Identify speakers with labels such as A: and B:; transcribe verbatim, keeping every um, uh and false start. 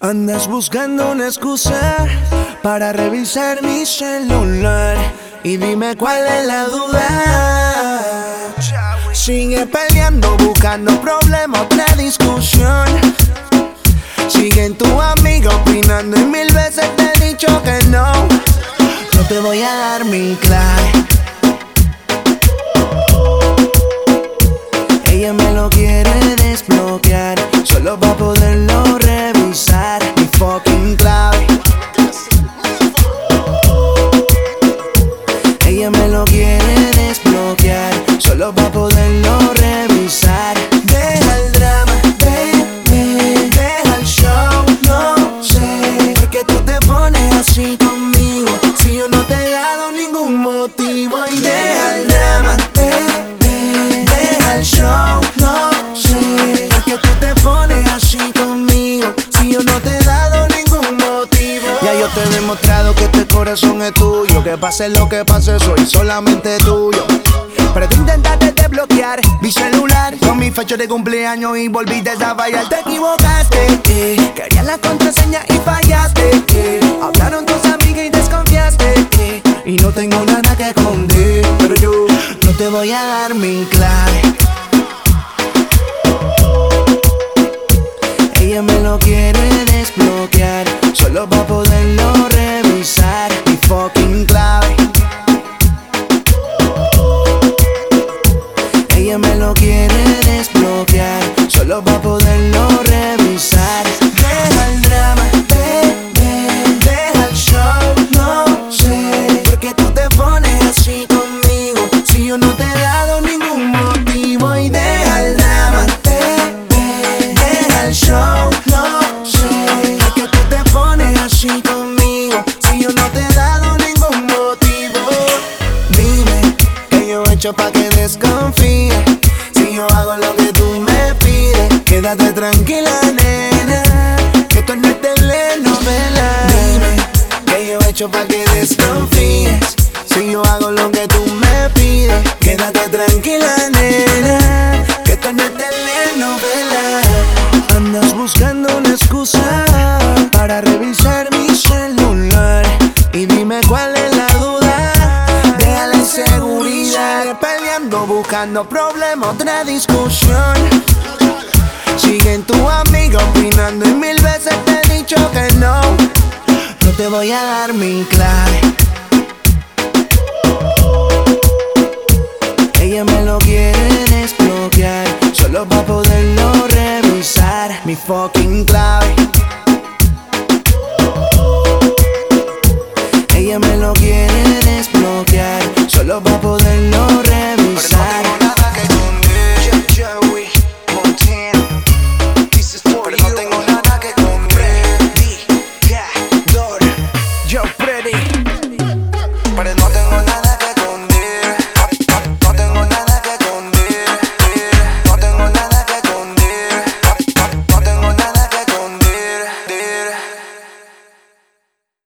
A: Andas buscando una excusa para revisar mi celular y dime cuál es la duda. Sigue peleando, buscando problemas, otra discusión. Siguen tu amiga opinando y mil veces te he dicho que no. No te voy a dar mi clave. Ella me lo quiere desbloquear solo para poderlo revisar. Mi fucking clave. Ella me lo quiere desbloquear solo para poderlo revisar. Deja el drama, baby, deja el show. No sé por qué tú te pones así conmigo si yo no te he dado ningún motivo. Y deja el drama, baby, deja el show. No sé por qué tú te pones así conmigo si yo no te he dado ningún motivo. Ya yo te he demostrado que este corazón es tuyo, que pase lo que pase soy solamente tuyo. Pero tú intentaste desbloquear mi celular con mi fecha de cumpleaños y volviste a fallar. Te equivocaste, eh. Querías la contraseña y fallaste, eh. Hablaron tus amigas y desconfiaste, eh. Y no tengo nada que esconder, pero yo no te voy a dar mi clave. Ella me lo quiere desbloquear solo para poderlo revisar. Mi fucking clave. Ella me lo quiere desbloquear solo para poderlo revisar. Deja el drama, baby, deja el show. No sé por qué tú te pones así conmigo si yo no te he dado ningún motivo. Y deja el drama, baby, deja el show. No sé por qué tú te pones así conmigo si yo no te he dado ningún motivo. Dime qué yo he hecho pa' que desconfíes. Si yo hago lo que tú me pides, quédate tranquila, nena, que esto no es telenovela. Dime qué yo he hecho pa' que desconfíes. Si yo hago lo que tú me pides, quédate tranquila, nena, que esto no es telenovela. Andas buscando una excusa para revisar mi celular y dime cuál es la duda. Deja la inseguridad, peleando, buscando problemas, otra discusión. Siguen tu amiga opinando y mil veces te he dicho que no. No te voy a dar mi clave. Ella me lo quiere desbloquear solo para poderlo revisar. Mi fucking clave. Ella me lo quiere desbloquear solo para poder